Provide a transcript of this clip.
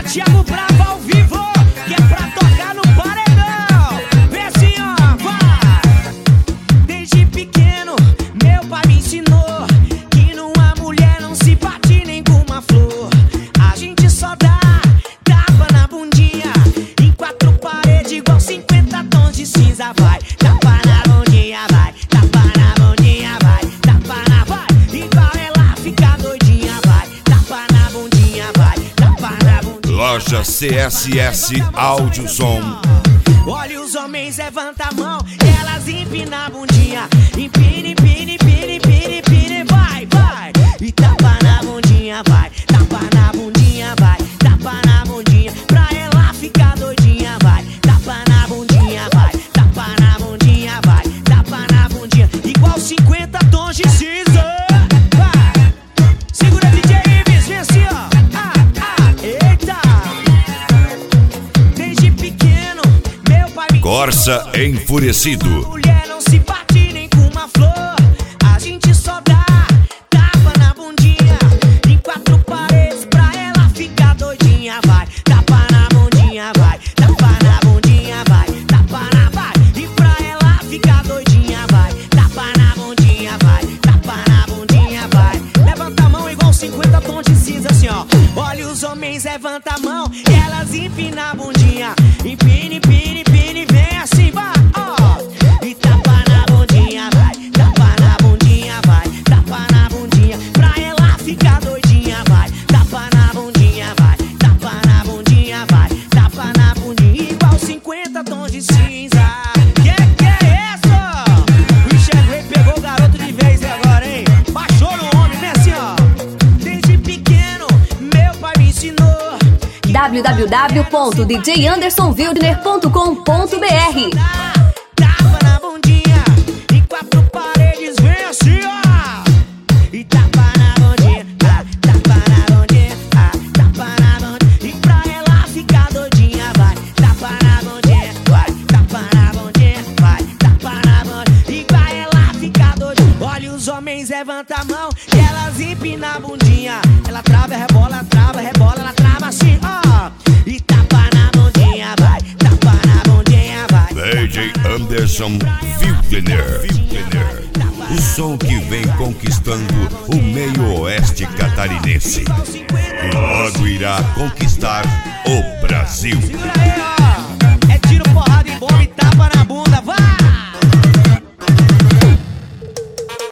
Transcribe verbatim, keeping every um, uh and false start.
Thiago Bravo ao vivo, que é pra tocar no paredão. Vem assim, ó, vai. Desde pequeno, meu pai me ensinou que numa mulher não se bate nem com uma flor. A gente só dá tapa na bundinha, em quatro paredes igual cinquenta tons de cinza. Vai, tapa na bundinha, vai, tapa na bundinha, vai, tapa na, vai. Igual ela fica doidinha, vai, tapa na bundinha, vai, tapa na bundinha. Loja C S S Áudio Som. Olha os homens, levanta a mão, elas empinam a bundinha. Empina, empina, empina, empina, empina, vai, vai. E tapa na bundinha, vai, tapa na bundinha, vai, tapa na bundinha. Pra ela ficar doidinha, vai, tapa na bundinha, vai, tapa na bundinha, vai, tapa na bundinha. Igual cinquenta tons de cinza. Vai, segura D J Ives, vem assim, ó. Ah, ah, eita. Desde pequeno, meu pai me Corsa Enfurecido. mulher não se bate nem com uma flor. A gente só dá tapa na bundinha, em quatro paredes pra ela ficar doidinha. Vai, tapa na bundinha, vai, tapa na bundinha, vai, tapa na, vai. E pra ela ficar doidinha, vai, tapa na bundinha, vai, tapa na bundinha, vai. Levanta a mão igual cinquenta tons de cinza, assim, ó. Olha os homens, levanta a mão, e elas empinam a bundinha. Empina, empina, empina, e vem assim, vai, ó. E tapa na bundinha, vai, tapa na bundinha, vai, tapa na bundinha. Pra ela ficar doidinha, vai, tapa na bundinha, vai, tapa na bundinha, vai, tapa na bundinha. Igual cinquenta tons de cinza. Que que é isso? O Richard pegou o garoto de vez agora, hein? Baixou no homem, vem assim, ó. Desde pequeno, meu pai me ensinou w w w ponto d j anderson wildner ponto com ponto b r. tapa na bundinha, em quatro paredes, vem assim, ó. E tapa na bundinha, ah, tapa na bundinha, ah, tapa na bundinha. E pra ela ficar doidinha, vai, tapa na bundinha, vai, tapa na bundinha, vai, tapa na bundinha. E pra ela ficar doidinha. Olha os homens, levanta a mão, e elas empinam a bundinha. Ela trava, rebola, trava, rebola, ela trava assim, ó. E tapa na bundinha, vai, tapa na bundinha, vai. D J Anderson Wildner. O som que vem conquistando o meio oeste catarinense e logo irá conquistar o Brasil. Segura aí, ó. É tiro, porrada e bomba e tapa na bunda.